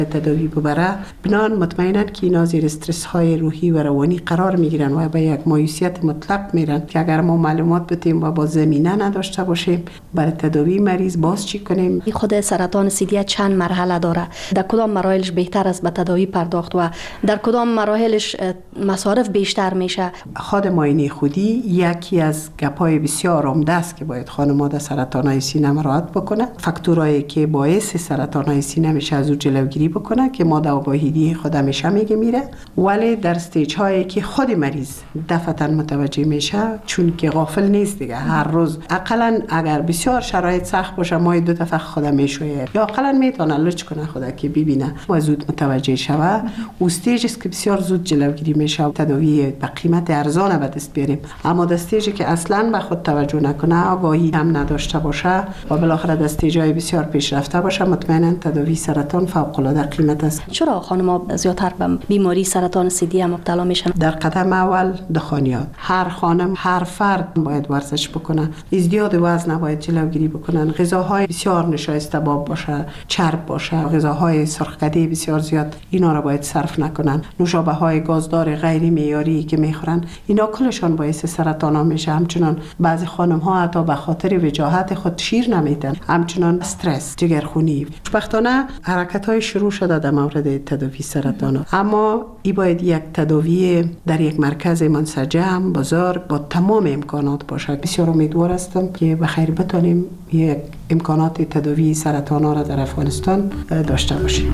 تداوی ببره، بنان مطمئنن که اینا زیر استرس های روحی و روانی قرار میگیرن و به یک مایوسیت مطلق میرن که اگر ما معلومات بتیم و با زمینه نداشته باشیم برای تداوی مریض باز چی کنیم. خود سرطان سیدی چند مرحله داره؟ در کدام مراحلش بهتر است به تداوی پرداخت و در کدام مراحلش مصارف بیشتر میشه؟ خود معاینه خودی یکی از گپای بسیار عمده است که باید خانم‌ها در سرطان‌های سینه مراعات بکنه. فاکتورایی که باعث سرطان‌های سینه میشه از او جلوگیری بکنه که ما در واحدی خود همیشه میگه میره، ولی در استیج هایی که خود مریض دفعتاً متوجه میشه، چون که غافل نیست دیگه، هر روز اقلا اگر بسیار شرایط سخت باشه ما 2 دفعه خود میشوید یا اقلا میتونه لچ کنه خدا که ببینه و زود متوجه شوه. او استیجی است که بسیار زود جلوگیری میشه، تداوی به قیمت ارزان به دست بیاریم. اما در استیجی که اصلا به خود توجه نکنه، آگاهی هم نداشته باشه و بالاخره در استیج‌های بسیار پیشرفته باشه، مطمئنا تداوی سرطان فوق‌العاده قیمت است. چرا خانم‌ها زیادتر به بیماری سرطان سیدی مبتلا میشن؟ در قدم اول دخانیات. هر خانم، هر فرد باید ورزش بکنه، ازدیاد وزن باید جلوگیری بکنن، غذاهای بسیار نشایسته باب باشه، چرب باشه، غذاهای سرخکده بسیار زیاد اینا را باید صرف نکنن، نوشابه‌های گازدار غیر معیاری که میخورن اینا کلشان باعث سرطان ها میشه. همچنان بعضی خانم‌ها حتی به خاطر وجاهت خود شیر نمیدن، همچنان استرس، جگرخونی. خوشبختانه حرکت‌های شروع شده در مورد تداوی سرطان، اما ای باید یک تداوی در یک مرکز منسجم بزرگ با تمام امکانات باشد. بسیار امیدوار هستم که بخیر بتونیم یک امکانات تداوی سرطان ها را در افغانستان داشته باشیم.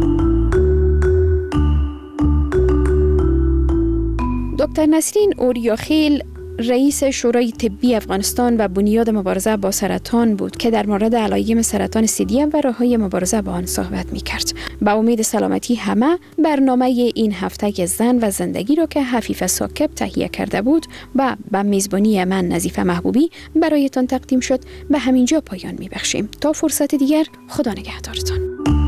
دکتر نسرین اوریاخیل رئیس شورای طبی افغانستان و بنیاد مبارزه با سرطان بود که در مورد علایم سرطان سیدی و راه‌های مبارزه با آن صحبت می‌کرد. با امید سلامتی همه، برنامه این هفته زن و زندگی را که حفیف ساکب تهیه کرده بود و به میزبانی من نظیفه محبوبی برایتان تقدیم شد، به همینجا پایان می‌بخشیم. تا فرصت دیگر، خدا نگهدارتان.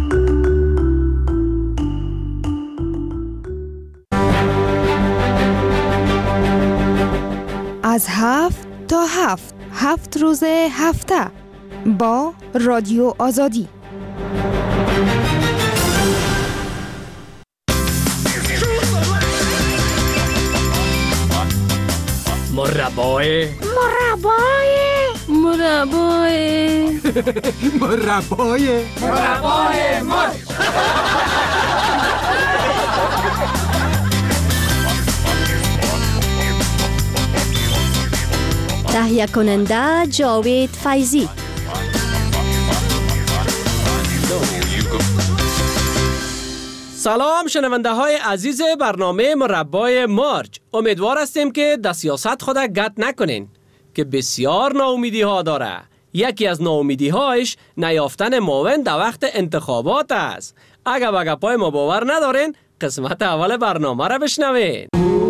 از 7 تا 7 روز هفته با رادیو آزادی. مربای تهیه کننده جاوید فیضی. سلام شنونده های عزیز برنامه مربای مارج. امیدوار هستیم که در سیاست خود گت نکنین که بسیار ناامیدی ها داره. یکی از ناامیدی هایش نیافتن معاون در وقت انتخابات است. اگر به گپای ما باور ندارین، قسمت اول برنامه را بشنوین.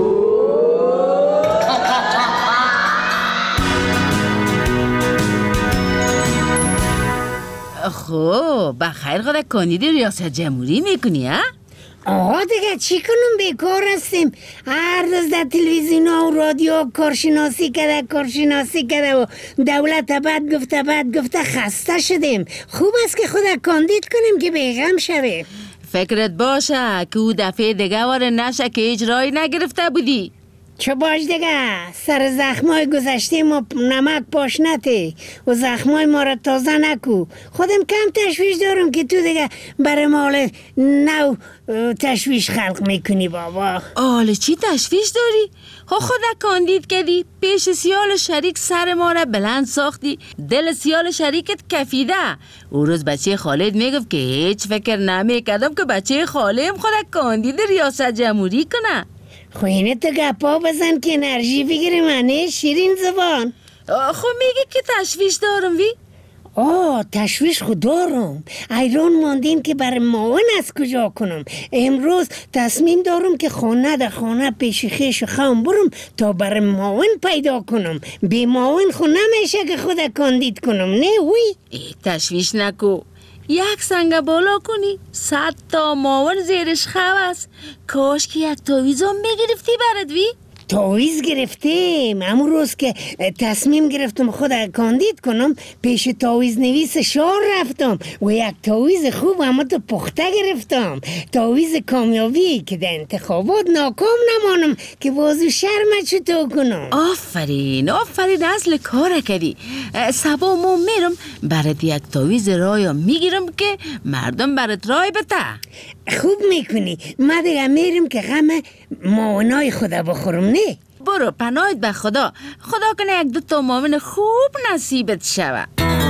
خب بخیر خدا کاندید ریاست جمهوری میکنی ها؟ آقا دیگه چی کنم، بیکار هستیم. هر روز در تلویزیون و رادیو کارشناسی کرده و دولت بد گفته خسته شدیم. خوب است که خود کاندید کنیم که بیغم شویم. فکرت باشه که او دفعه دیگه واره نشه که اجرایی نگرفته بودی. چه باش دیگه، سر زخمای گذشته ما نمک پاش نتی و زخمای ما را تازه نکو. خودم کم تشویش دارم که تو دیگه برای مال نو تشویش خلق میکنی بابا. آله چی تشویش داری؟ خود کاندید کردی، پیش سیال شریک سر ما را بلند ساختی، دل سیال شریکت کفیده. او روز بچه خالد میگفت که هیچ فکر نمیکردم که بچه خالم خود کاندید ریاست جمهوری کنه. خوینه تو گپا بزن که انرژی بگیری منه شیرین زبان. خب میگه که تشویش دارم وی؟ تشویش خود دارم. ایران ماندیم که برای معاون از کجا کنم. امروز تصمیم دارم که خانه پیش خیش خام برم تا برای معاون پیدا کنم. بی معاون خود نمیشه که خود کاندید کنم. نه وی؟ تشویش نکو. یک سنگ بالا کنی 100 تا معاون زیرش خو است. کاش که یک تاویزم میگرفتی برد وی؟ تعویض گرفتیم. امون روز که تصمیم گرفتم خود کاندید کنم پیش تعویض نویس شهر رفتم و یک تعویض خوب اما تو پخته گرفتم. تعویض کامیابی که در انتخابات ناکام نمانم که بازو شرم چطور کنم. آفرین اصل کار کردی. سبا ما میرم برات یک تعویض رای میگیرم که مردم برات رای بده. خوب میکنی. ما دیگه میرم که غم معاونای خدا بخورم. نه برو پناهت به خدا کنه یک 2 معاون خوب نصیبت شوه.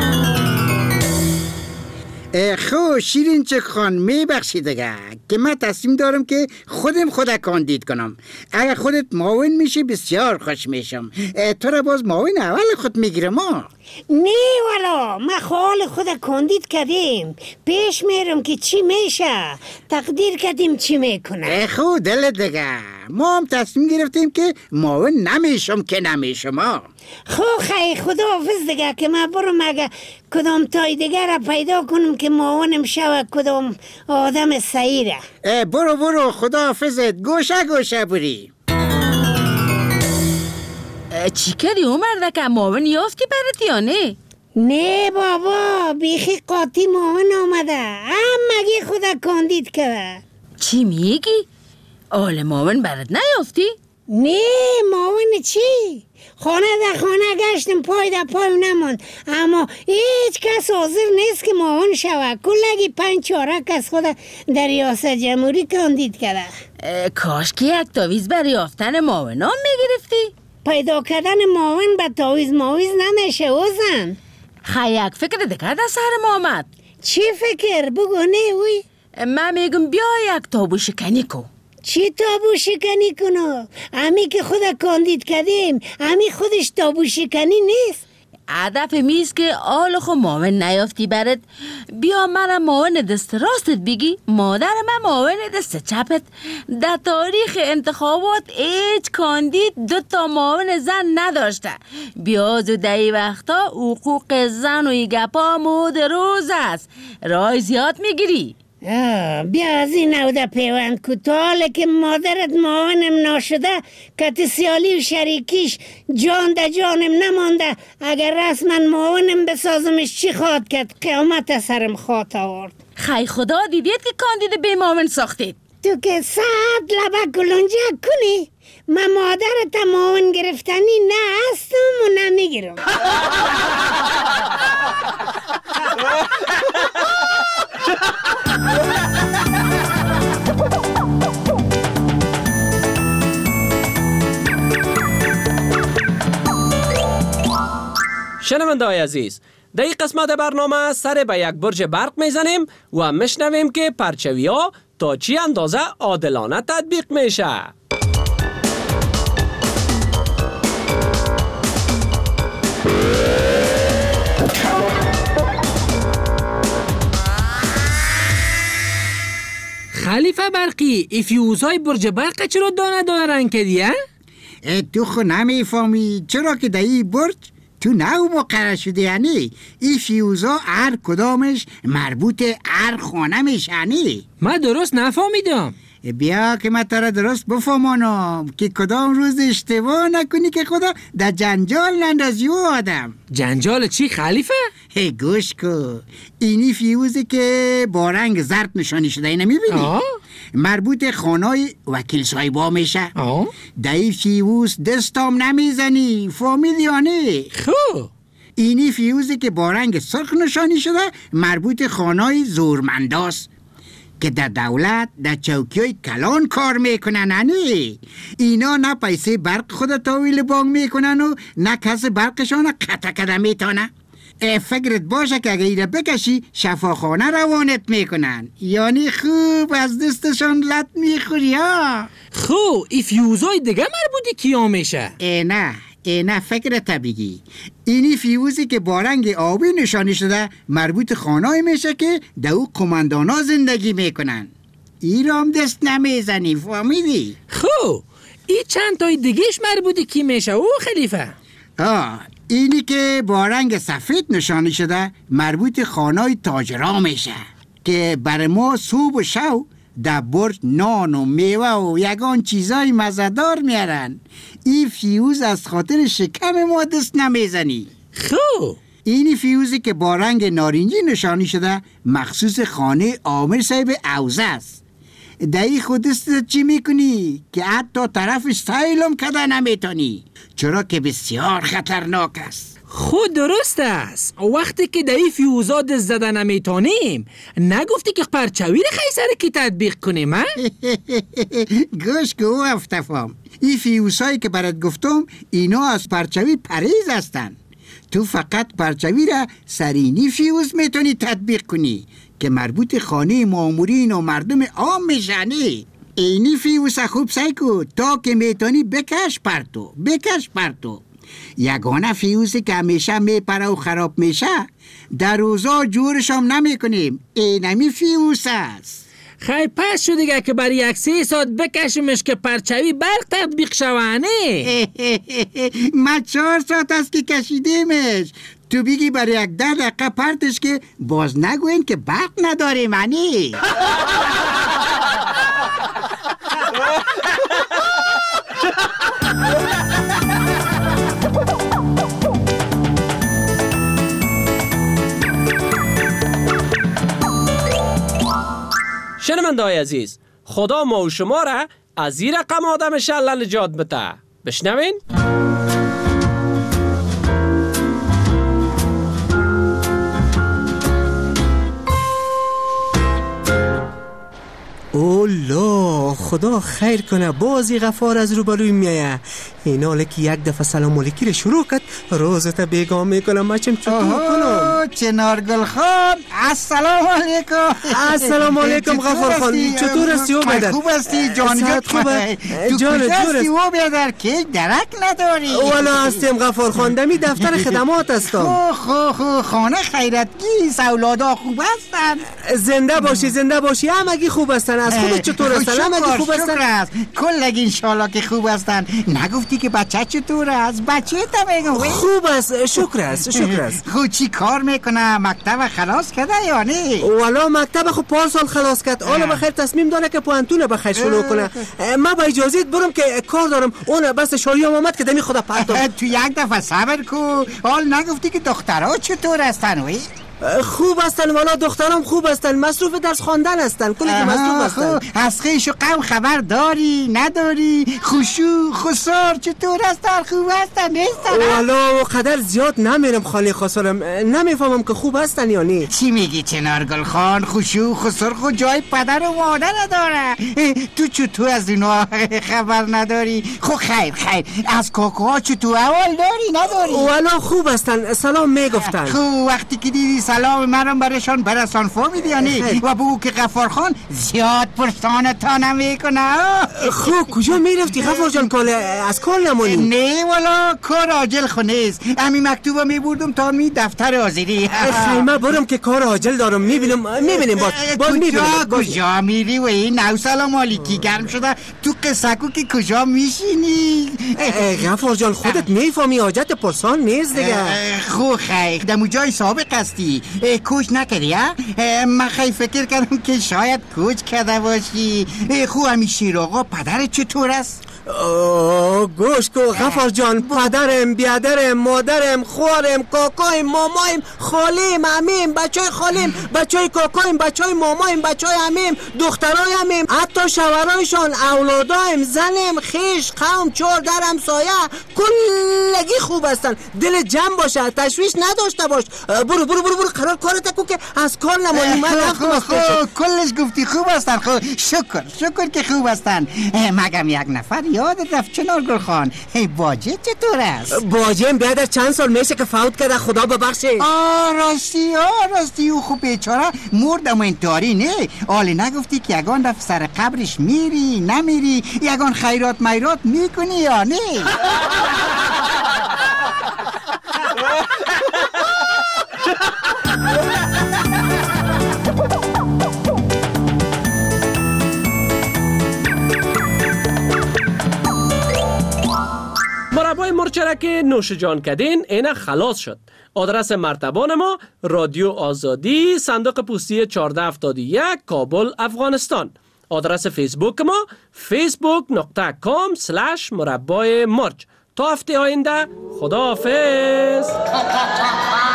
خب شیرین چه خان میبخشی دیگه که من تصمیم دارم که خودم کاندید کنم. اگر خودت معاون میشی بسیار خوش میشم. تو را باز معاون اول خود میگیرم. نه والا ما خال خود کاندید کردیم. پیش میرم که چی میشه. تقدیر کردیم چی میکنه. خب دل دیگه ما هم تصمیم گرفتیم که معاون نمیشم. خب خیلی خدا حافظ دیگه که من برم اگه کدام تای دیگر را پیدا کنم که معاونم شوه کدام آدم سعیره. برو خدا حافظت. گوشه بری. چی کردی عمر که معاون یافتی برات یا نه؟ نه بابا بیخی قاطی معاون آمده. مگه خدا کاندید که. چی میگی؟ آل معاون برات نیافتی؟ نه معاون چی؟ خانه در خانه گشتم پای در پایم نماند اما هیچ کس حاضر نیست که معاون شوه. کلگی 5-4 کس خود در ریاست جمهوری کاندید کرده. کاش که یک تعویض برای یافتن معاون هم میگرفتی. پیدا کردن معاون به تعویض نمیشه اوزن. یک فکر دیگر در سر ما آمد. چی فکر؟ بگو نه اوی. من میگم بیا یک تابو شکنی کن. چی تابو شکنی کنو؟ امی که خود کاندید کردیم امی خودش تابو شکنی نیست. هدف میست که آل خو معاون نیافتی برد. بیا من معاون دست راستت بگی مادر من معاون دست چپت. در تاریخ انتخابات هیچ کاندید 2 معاون زن نداشته. بیا زودهی وقتا حقوق زن و گپا مود روز است. رای زیاد میگیری. بیا از این نوده پیوند کتاله که مادرت معاونم ناشده کت سیالی و شریکیش جان ده جانم نمانده. اگر رسما معاونم بسازمش چی خواد کرد؟ قیامت سرم خواد آورد. خی خدا دیدید که کاندید به معاون ساختید. تو که ساعت لبه کلونجه کنی من مادرت معاون گرفتنی نه هستم و نمیگیرم. شنونده‌های عزیز، در این قسمت برنامه سر به یک برج برق میزنیم و میشنویم که پرچوی‌ها تا چی اندازه عادلانه تطبیق میشه. خلیفه برقی ای فیوزای برج برق چرا دانه رنگ کردی؟ تو خو نمیفهمی چرا که در این برج تو نو مقرر شده. یعنی این فیوزا هر کدامش مربوط هر خانه میشنی. من درست نفهمیدم. بیا که من ترا درست بفهمانم که کدام روز اشتباه نکنی که خدا در جنجال نندازی و آدم. جنجال چی خلیفه؟ گوش کن. اینی فیوزی که با رنگ زرد نشانی شده اینه میبینی؟ مربوط خانای وکیل صاحبا میشه. در این فیوز دستام نمیزنی. فهمیدی یا نه؟ خب اینی فیوزی که با رنگ سرخ نشانی شده مربوط خانای زورمنداست که در دولت در چوکیای کلان کار میکنن. اینا نه پیسه برق خود تاویل بانک میکنن و نه کس برقشان قطع کده میتانه. فکرت باشه که اگه ایره بکشی شفاخانه روانت میکنن. یعنی خوب از دستشان لط میخوری ها. خب ای فیوزای دیگه مربوطی کیا میشه؟ نه فکرت بگی. اینی فیوزی که با رنگ آبی نشانی شده مربوط خانه‌ای میشه که در او قماندانا زندگی میکنن. ایرام دست نمیزنی. فهمیدی؟ خب این چند تای دیگهش مربوطی کی میشه او خلیفه؟ اینی که با رنگ سفید نشانی شده مربوط خانه‌ای تاجرا میشه که بر ما صبح و شو در برج نان و میوه و یگان چیزای مزدار میارن. این فیوز از خاطر شکم ما دست نمیزنی. خب اینی فیوزی که با رنگ نارنجی نشانی شده مخصوص خانه عامر صاحب اوزه است. دایی خود دستت چی میکنی که حتی طرفش سایلم کده نمیتونی، چرا که بسیار خطرناک است. خود درست است. وقتی که دایی فیوزا دست زده نمیتونیم، نگفتی که پرچاوی رو خیلی سر کی تطبیق کنیم ها؟ گوش که او افتفام، این فیوزهایی که برات گفتم اینا از پرچاوی پریز هستن. تو فقط پرچاوی را سرینی فیوز میتونی تطبیق کنی که مربوط خانه مامورین و مردم عام میشنی. اینی فیوز خوب سعی کن تا که میتونی بکش پرتو. یگانه فیوزی که همیشه میپره و خراب میشه در روزا جورش هم نمیکنیم. اینمی فیوز است. خیلی پس شد دیگه که برای 1-3 ساعت بکشیمش که پرچاوی برق تطبیق شوانه. ما 4 ساعت است که کشیدیمش. تو بگی برای 10 دقیقه پرتش که باز نگوین که برق نداره منی. شنونده‌های عزیز، خدا ما و شما را از این رقم آدم شله نجات بده. بشنوین؟ اولا خدا خیر کنه، بازی غفار از روبروی میایه. این حاله که یک دفعه سلام علیکی رو شروع کرد روزتا بیگام میکنم. من چطور کنم؟ چنارگل خان، السلام علیکم. السلام علیکم غفار خان، چطور هستی او بیادر؟ خوب هستی جان خوبه؟ تو کجا هستی او بیادر که درک نداری؟ والا هستیم غفار خان، دمی دفتر خدمات هستم. خو خانه خیرتگی اولادا خوب هستن؟ زنده باشی همگی خوب هستن. از خودت چطور هستن؟ همگی خوب هستن؟ کلگی انشالله که خوب هستن. نگفتی که بچه چطور است؟ بچه تا میگم خوب است، شکر است. خود چی کار میکنه؟ مکتب خلاص کرده یا نه؟ والا مکتب خود 5 سال خلاص کرد. حالا بخیر تصمیم داره که پوانتون بخیر شروع کنه. من با اجازت برم که کار دارم. اون بس شاریام اومد که دمی خدا پرتم. تو یک دفعه صبر کو. حال نگفتی که دخترها چطور هستن وی؟ خوب هستن والا، دخترام خوب هستن، مصروف درس خواندن هستن. کلی که مصروف هستن. از خیش و غم خبر داری نداری؟ خوشو خسار چطور هستن؟ خوب هستن نیستن؟ والا قدر زیاد نمیرم خانه خسارم، نمیفهمم که خوب هستن یا نه. چی میگی چنارگل خان؟ خوشو خسار خود جای پدر و مادر نداره. تو چطور از اینا خبر نداری؟ خب خیر از کاکاها چطور اول داری نداری؟ والا خوب هستن، سلام میگفتن. خب وقتی که دیدی سلام مرم برشان برسان فهمیدی یا نه؟ و بگو که غفار خان زیاد پرسان تا نمیکنه. خب کجا میرفتی غفار جان؟ کال از کال نمونی؟ نه والا کار عاجل خونیست. امی مکتوبا میبردم تا می دفتر حاضری. خیمه برم که کار عاجل دارم. میبینیم باز میبینیم. کجا میری و این نو سلام علیکی گرم شده تو قصکو که کجا میشینی؟ غفار جان خودت میفهمی حاجت پرسان نیست دیگه. خو خیر دمو جای سابق هستی. کوچ نکردی ها؟ من خیلی فکر کردم که شاید کوچ کرده باشی. خو همی شیر آقا پدرت چطور است؟ گوش کو غفار جان، پدرم، بیادرم، مادرم، خوارم، کاکایم، مامایم، خالیم، عمیم، بچهای خالیم، بچهای کاکایم، بچهای مامایم، بچهای عمیم، دخترای عمیم، حتی شوهرایشان، اولادایم، زنم، خیش، قوم، چور، در همسایه کلگی خوب هستن. دل جمع باشه، تشویش نداشته باش. برو قرار کارت کو که از کار نمانی. من رفتم کلش گفتی خوب هستن. خب شکر که خوب هستن. مگم یک نفر یادت رفت چنارگل خان؟ باجه چطور است؟ باجه بیادر چند سال میشه که فوت کرده، خدا ببخشه. راستی او خوب بیچاره مردم انتحاری نه؟ آلی نگفتی که یگان دفع سر قبرش میری نمیری؟ یگان خیرات میرات میکنی یا نه؟ مربای مرچرک نوش جان کدین اینا خلاص شد. آدرس مرتبان ما رادیو آزادی، صندوق پستی 1471 کابل افغانستان. آدرس فیسبوک ما facebook.com/مربای مرج. تا هفته آینده خداحافظ.